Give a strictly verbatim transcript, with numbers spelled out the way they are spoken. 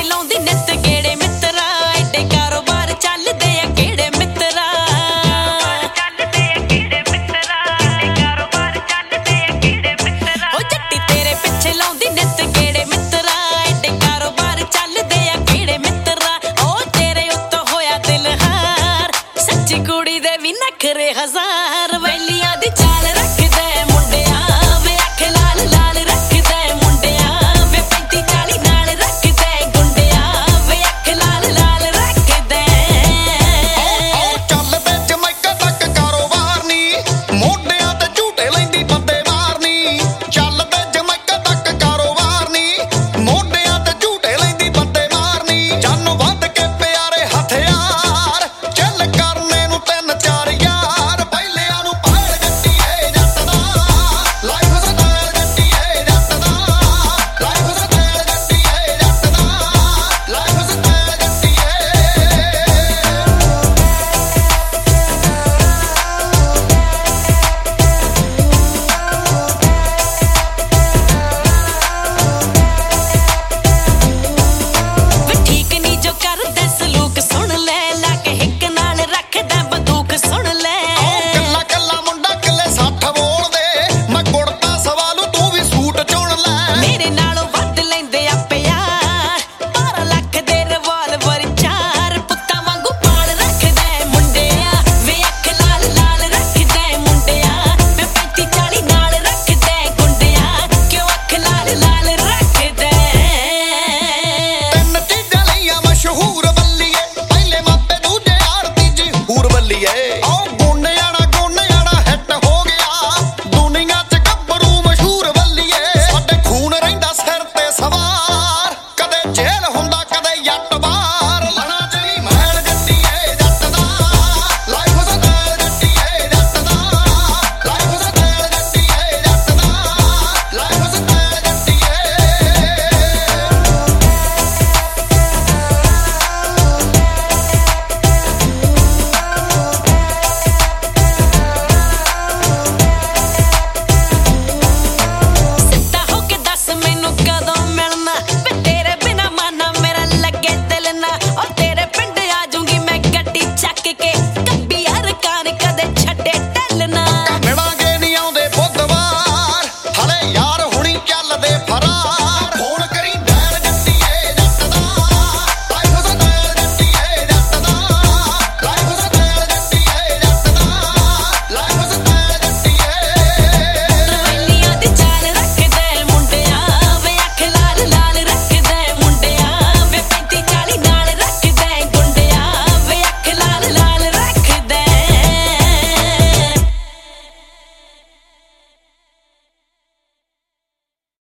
ਲਾਉਂਦੀ ਨਿੱਤ ਗੇੜੇ ਮਿੱਤਰਾ ਐਡੇ ਕਾਰੋਬਾਰ ਚੱਲਦੇ ਆ ਕਿਹੜੇ ਮਿੱਤਰਾ ਚੱਲਦੇ ਆ ਕਿਹੜੇ ਮਿੱਤਰਾ ਐਡੇ ਕਾਰੋਬਾਰ ਚੱਲਦੇ ਆ ਕਿਹੜੇ ਮਿੱਤਰਾ ਉਹ ਜੱਟੀ ਤੇਰੇ ਪਿੱਛੇ ਲਾਉਂਦੀ ਨਿੱਤ ਗੇੜੇ ਮਿੱਤਰਾ ਐਡੇ ਕਾਰੋਬਾਰ ਚੱਲਦੇ ਆ ਕਿਹੜੇ ਮਿੱਤਰਾ ਉਹ ਤੇਰੇ ਉੱਤੋਂ ਹੋਇਆ ਦਿਲ ਹਾਰ ਸੱਚੀ ਕੁੜੀ ਦੇ ਵੀ ਨਖਰੇ ਹਜ਼ਾਰ